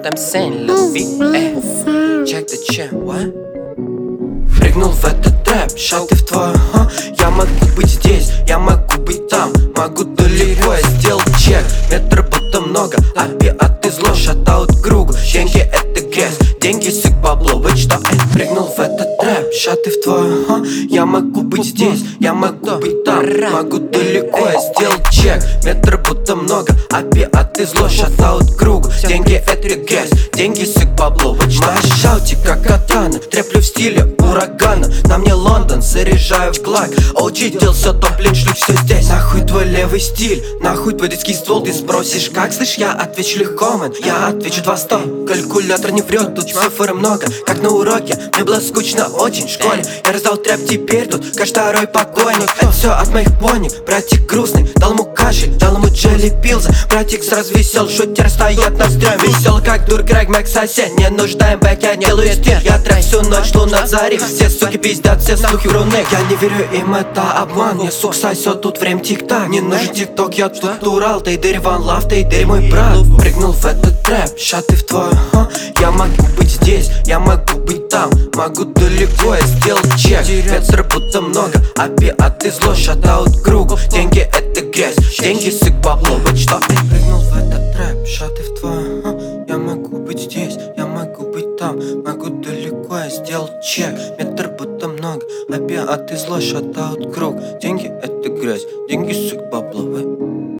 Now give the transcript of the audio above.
I'm saying, любви, check the chat, what? Прыгнул в этот трэп, шаты в твой, я могу быть здесь, я могу быть там, могу далеко, я сделал чек, метр будто много, опиаты зло, шатаут круг, деньги это грязь, деньги сык бабло, вы что? Прыгнул в этот трэп, шаты в твой, я могу быть здесь, я могу быть там, могу далеко, я сделал чек, метр будто много, опиаты зло, шатаут круг, деньги это грязь, деньги сык бабло, вы что? Шауте как катана, треплю в стиле урагана, на мне Лондон, заряжаю в глак, OG делся топ, блин, шлю все здесь. Нахуй твой левый стиль, нахуй твой детский ствол, ты спросишь как, слышь, я отвечу легко, мэн, я отвечу 200. Калькулятор не врет, тут цифры много, как на уроке, мне было скучно очень в школе. Я раздал трэп, теперь тут каждый второй покойник. Это все от моих поник, братик грустный, дал ему кашель, дал ему джелли пилза. Братик сразу весел, шутер стоят на стрём, весел как дур, Грег Мэк сосед. Не нуждаем бэк, я делаю стиль, я трэп всю ночь, луна зарив. Все суки пиздят, все слухи вруны. Я не верю им, это обман, мне сук сосет, тут время тик-так. Не нужен тик-ток, я тут Урал, Тейдери ван лав, Тейдери мой брат. Прыгнул в этот трэп, шаты в твой, я могу быть здесь, я могу быть там, могу далеко, я сделал чек, метр будто много, опиаты зло, шатаут круг, деньги это грязь, деньги сык бабло, вот что? Прыгнул в этот трэп, шаты в твой, я могу быть здесь, я могу быть там, могу далеко, я сделал чек, метр будто много, опиаты зло, шатаут круг,